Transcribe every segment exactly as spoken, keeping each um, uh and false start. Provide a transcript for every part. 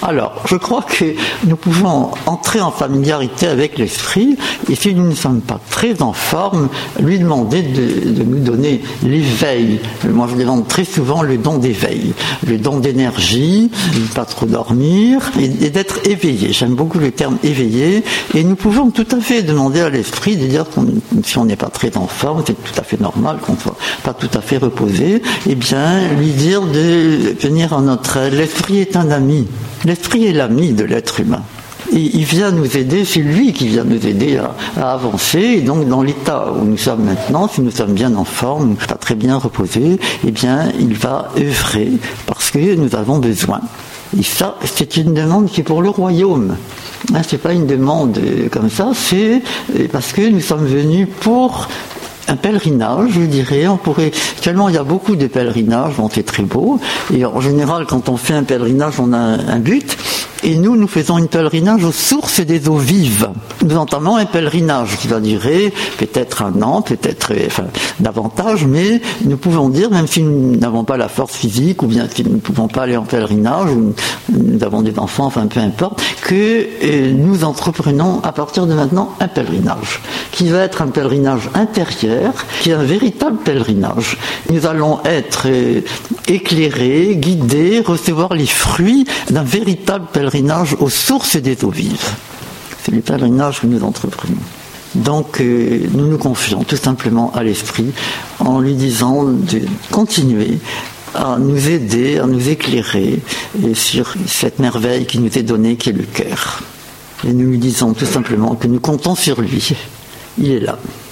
Alors, je crois que nous pouvons entrer en familiarité avec l'esprit, et si nous ne sommes pas très en forme, lui demander de, de nous donner l'éveil. Moi, je demande très souvent le don d'éveil, le don d'énergie, de ne pas trop dormir, et, et d'être éveillé. J'aime beaucoup le terme éveillé, et nous pouvons tout à fait demander à l'esprit de dire qu'on, si on n'est pas très en forme, c'est tout à fait normal qu'on ne soit pas tout à fait reposé, eh bien, lui dire de venir en notre aide. L'esprit est un ami. L'esprit est l'ami de l'être humain. Et il vient nous aider, c'est lui qui vient nous aider à, à avancer. Et donc, dans l'état où nous sommes maintenant, si nous sommes bien en forme, pas très bien reposés, eh bien, il va œuvrer parce que nous avons besoin. Et ça, c'est une demande qui est pour le royaume. Hein, c'est pas une demande comme ça, c'est parce que nous sommes venus pour un pèlerinage, je dirais. On pourrait, actuellement, il y a beaucoup de pèlerinages, bon, c'est très beau. Et en général, quand on fait un pèlerinage, on a un, un but. Et nous, nous faisons un pèlerinage aux sources des eaux vives. Nous entamons un pèlerinage qui va durer peut-être un an, peut-être enfin, davantage, mais nous pouvons dire, même si nous n'avons pas la force physique, ou bien si nous ne pouvons pas aller en pèlerinage, ou nous avons des enfants, enfin peu importe, que euh, nous entreprenons à partir de maintenant un pèlerinage, qui va être un pèlerinage intérieur, qui est un véritable pèlerinage. Nous allons être euh, éclairés, guidés, recevoir les fruits d'un véritable pèlerinage aux sources des eaux vives. C'est le pèlerinage que nous entreprenons. Donc euh, nous nous confions tout simplement à l'esprit en lui disant de continuer à nous aider, à nous éclairer et sur cette merveille qui nous est donnée, qui est le cœur. Et nous lui disons tout simplement que nous comptons sur lui. Il est là.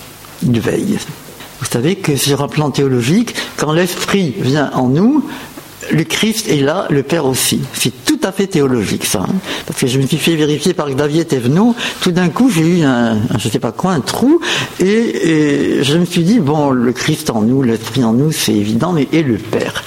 Il veille. Vous savez que sur un plan théologique, quand l'esprit vient en nous, le Christ est là, le Père aussi. C'est tout à fait théologique, ça. Hein. Parce que je me suis fait vérifier par Xavier Thévenot. Tout d'un coup, j'ai eu un, un je sais pas quoi, un trou. Et, et je me suis dit, bon, le Christ en nous, l'Esprit en nous, c'est évident, mais et le Père.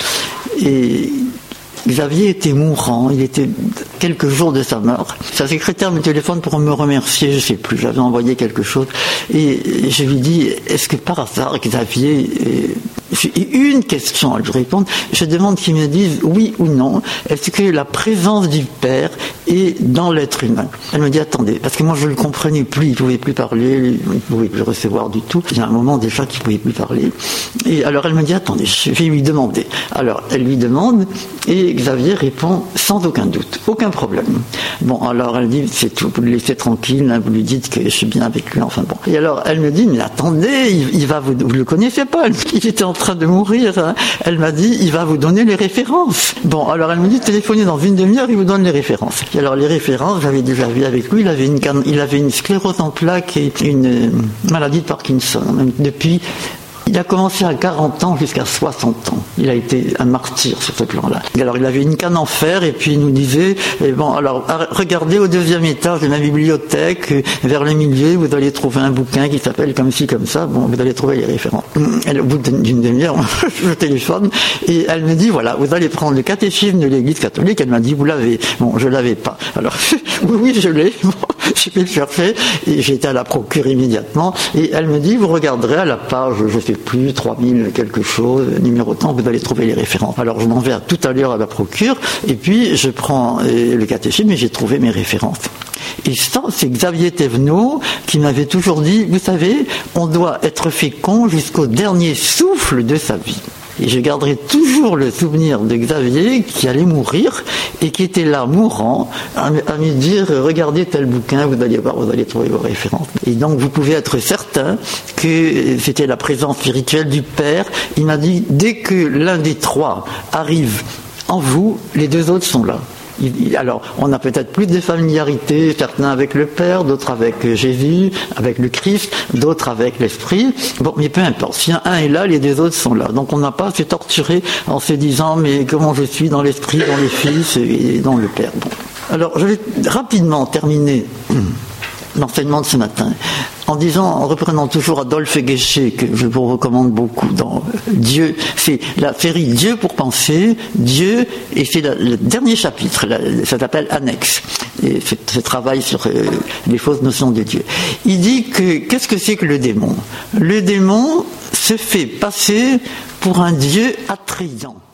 Et Xavier était mourant, il était quelques jours de sa mort. Sa secrétaire me téléphone pour me remercier, je sais plus, j'avais envoyé quelque chose. Et je lui dis, est-ce que par hasard, Xavier... J'ai une question à lui répondre. Je demande qu'il me dise oui ou non. Est-ce que la présence du Père est dans l'être humain? Elle me dit attendez, parce que moi je ne le comprenais plus. Il ne pouvait plus parler, il ne pouvait plus recevoir du tout. Il y a un moment déjà qu'il ne pouvait plus parler. Et alors elle me dit attendez, je vais lui demander. Alors elle lui demande et Xavier répond sans aucun doute, aucun problème. Bon alors elle dit c'est tout, vous le laissez tranquille, hein, vous lui dites que je suis bien avec lui. Enfin bon. Et alors elle me dit mais attendez, il, il va vous, vous le connaissez pas? Il était en train de mourir. Hein. Elle m'a dit, il va vous donner les références. Bon, alors elle me dit, téléphonez dans une demi-heure, il vous donne les références. Et alors les références, j'avais déjà vu avec lui, il avait une, il avait une sclérose en plaques et une maladie de Parkinson. Depuis, il a commencé à quarante ans jusqu'à soixante ans. Il a été un martyr sur ce plan-là. Et alors il avait une canne en fer et puis il nous disait, et bon, alors regardez au deuxième étage de ma bibliothèque, vers le milieu, vous allez trouver un bouquin qui s'appelle comme ci, comme ça. Bon, vous allez trouver les références. Et au bout d'une demi-heure, je téléphone et elle me dit, voilà, vous allez prendre le catéchisme de l'Église catholique. Elle m'a dit, vous l'avez. Bon, je l'avais pas. Alors, oui, oui, je l'ai. Bon, j'ai pu le chercher et j'ai été à la procure immédiatement. Et elle me dit, vous regarderez à la page, je sais plus, trois mille quelque chose, numéro temps, vous allez trouver les références. Alors je m'en vais à tout à l'heure à la procure, et puis je prends euh, le catéchisme et j'ai trouvé mes références. Et ça, c'est Xavier Thévenot qui m'avait toujours dit, vous savez, on doit être fécond jusqu'au dernier souffle de sa vie. Et je garderai toujours le souvenir de Xavier qui allait mourir et qui était là mourant à, à me dire regardez tel bouquin, vous allez voir, vous allez trouver vos références. Et donc vous pouvez être certain que c'était la présence spirituelle du Père. Il m'a dit dès que l'un des trois arrive en vous, les deux autres sont là. Alors, on a peut-être plus de familiarité, certains avec le Père, d'autres avec Jésus, avec le Christ, d'autres avec l'Esprit. Bon, mais peu importe. Si un est là, les deux autres sont là. Donc, on n'a pas à se torturer en se disant, mais comment je suis dans l'Esprit, dans le Fils et dans le Père. Bon. Alors, je vais rapidement terminer l'enseignement de ce matin en disant, en reprenant toujours Adolphe Guéché, que je vous recommande beaucoup dans Dieu, c'est la série Dieu pour penser, Dieu, et c'est la, le dernier chapitre, la, ça s'appelle Annexe, et ce, ce travail sur euh, les fausses notions de Dieu. Il dit que, qu'est-ce que c'est que le démon? Le démon se fait passer pour un Dieu attrayant.